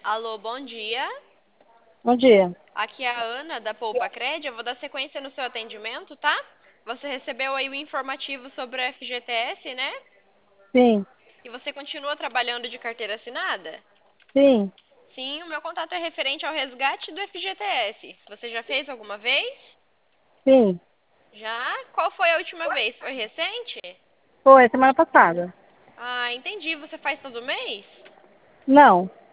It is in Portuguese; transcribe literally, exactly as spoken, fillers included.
Alô, bom dia. Bom dia. Aqui é a Ana da Poupa Cred. Eu vou dar sequência no seu atendimento, tá? Você recebeu aí o informativo sobre o F G T S, né? Sim, E você continua trabalhando de carteira assinada? sim, Sim, o meu contato é referente ao resgate do F G T S. Você já fez alguma vez? sim. Já? Qual foi a última vez? Foi recente? Foi semana passada. Ah, entendi. Você faz todo mês? Não.